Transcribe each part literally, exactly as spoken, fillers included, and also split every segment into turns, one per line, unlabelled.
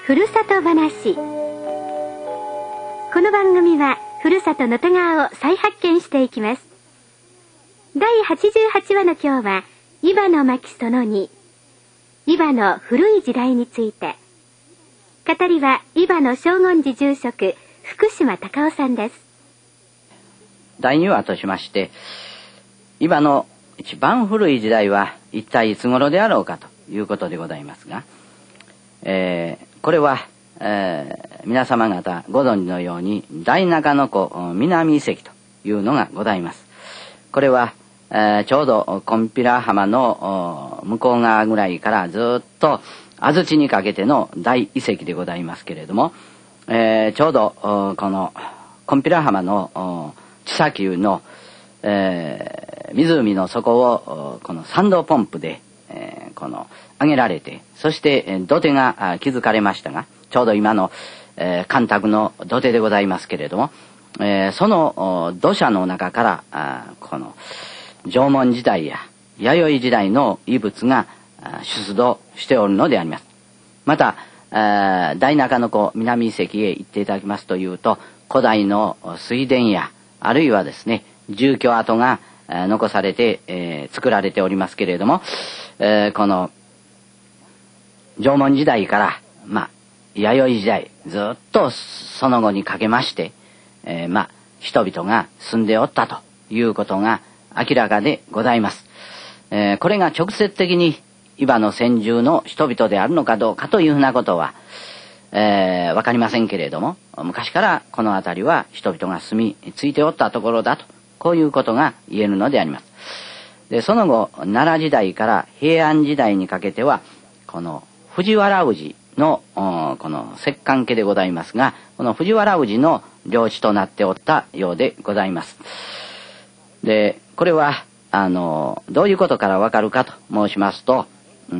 ふるさと話。この番組はふるさと能登川を再発見していきます。だいはちじゅうはちわの今日は伊庭の巻そのに、伊庭の古い時代について。語りは伊庭の正言寺住職福島隆夫さんです。
だいにわとしまして、伊庭の一番古い時代は一体いつ頃であろうかということでございますが、えー、これは、えー、皆様方ご存知のように大中野湖南遺跡というのがございます。これは、えー、ちょうど金毘羅浜の向こう側ぐらいからずっと安土にかけての大遺跡でございますけれども、えー、ちょうどこの金毘羅浜の地砂丘の、えー、湖の底をこの山道ポンプで、えー、この上げられて、そして土手が築かれましたが、ちょうど今の、えー、干拓の土手でございますけれども、えー、その土砂の中からあこの縄文時代や弥生時代の遺物が出土しておるのであります。また大中野湖南遺跡へ行っていただきますというと、古代の水田やあるいはですね住居跡が残されて、えー、作られておりますけれども、えー、この縄文時代からまあ弥生時代ずっとその後にかけまして、えー、まあ人々が住んでおったということが明らかでございます。えー、これが直接的に伊庭の先住の人々であるのかどうかというふうなことは、えー、分かりませんけれども、昔からこの辺りは人々が住み着いておったところだと、こういうことが言えるのであります。でその後奈良時代から平安時代にかけてはこの藤原氏のこの摂関家でございますが、この藤原氏の領地となっておったようでございます。でこれはあのどういうことからわかるかと申しますと、うん、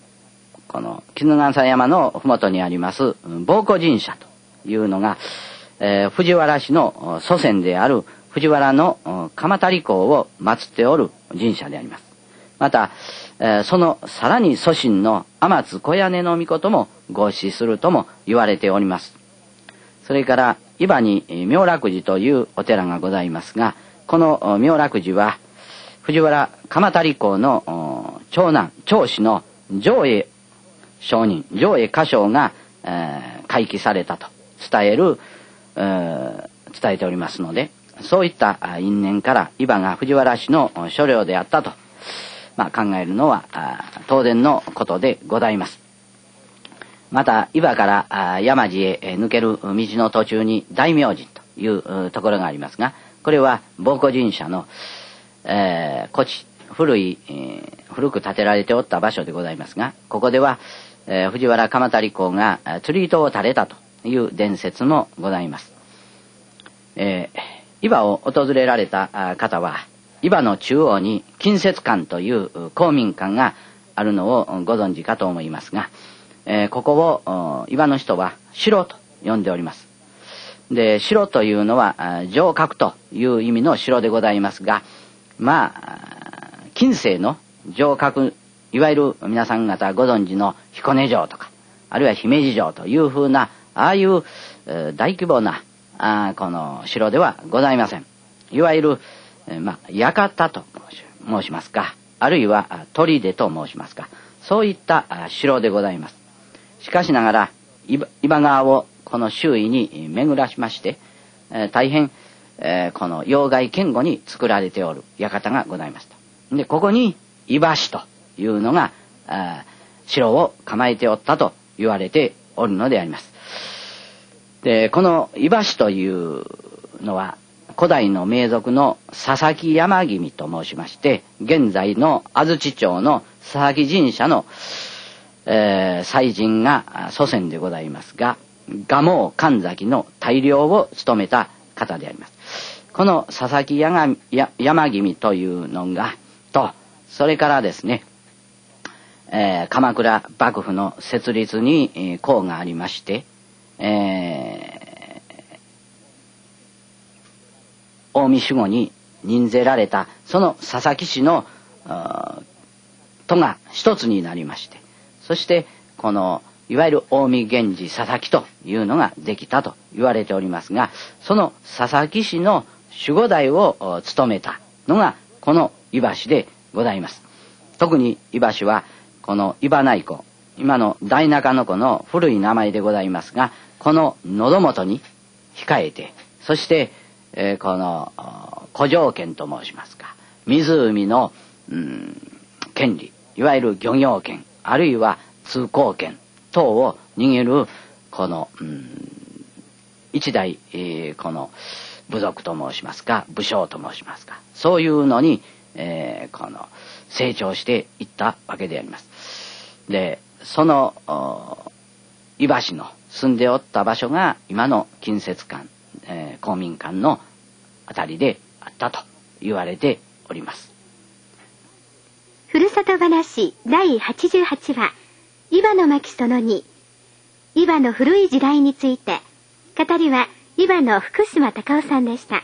この衣笠山の麓にあります宝庫神社というのが、えー、藤原氏の祖先である藤原の鎌足公を祀っておる神社であります。また、えー、そのさらに祖神の天津小屋根の命も合祀するとも言われております。それから伊庭に妙楽寺というお寺がございますが、この妙楽寺は藤原鎌足公の長男長子の上江上人上江家章が、えー、開基されたと伝える、えー、伝えておりますので、そういった因縁から伊庭が藤原氏の所領であったと、まあ、考えるのは当然のことでございます。また伊庭から山路へ抜ける道の途中に大明神というところがありますが、これは宝庫神社の、えー、古地古い、えー、古く建てられておった場所でございますが、ここでは、えー、藤原鎌足公が釣り糸を垂れたという伝説もございます。えー、伊庭を訪れられた方は、伊庭の中央に近接館という公民館があるのをご存知かと思いますが、えー、ここを伊庭の人は城と呼んでおります。で城というのは城郭という意味の城でございますが、まあ近世の城郭、いわゆる皆さん方ご存知の彦根城とかあるいは姫路城というふうなああいう、えー、大規模なあこの城ではございません。いわゆる、えー、まあ館と申しますか、あるいは砦と申しますか、そういった城でございます。しかしながら伊庭川をこの周囲に巡らしまして、えー、大変、えー、この要害堅固に作られておる館がございました。でここに伊庭市というのが城を構えておったと言われておるのであります。でこの伊庭市というのは古代の名族の佐々木山君と申しまして、現在の安土町の佐々木神社の、えー、祭神が祖先でございますが、蒲生神崎の大領を務めた方であります。この佐々木山君というのがと、それからですね、えー、鎌倉幕府の設立に、えー、功がありまして、えー、近江守護に任ぜられたその佐々木氏の都が一つになりまして、そしてこのいわゆる近江源氏佐々木というのができたと言われておりますが、その佐々木氏の守護代を務めたのがこの伊橋でございます。特に伊橋はこの伊庭内湖、今の大中野湖の古い名前でございますが、この喉元に控えて、そして、えー、この古城権と申しますか、湖の、うん、権利、いわゆる漁業権あるいは通行権等を握るこの、うん、一代、えー、この部族と申しますか武将と申しますか、そういうのに、えー、この成長していったわけであります。でその伊橋の住んでおった場所が今の近接館、えー、公民館のあたりであったと言われております。
ふるさと話だいはちじゅうはちわ、伊庭の巻そのに、伊庭の古い時代について、語りは伊庭の福島隆夫さんでした。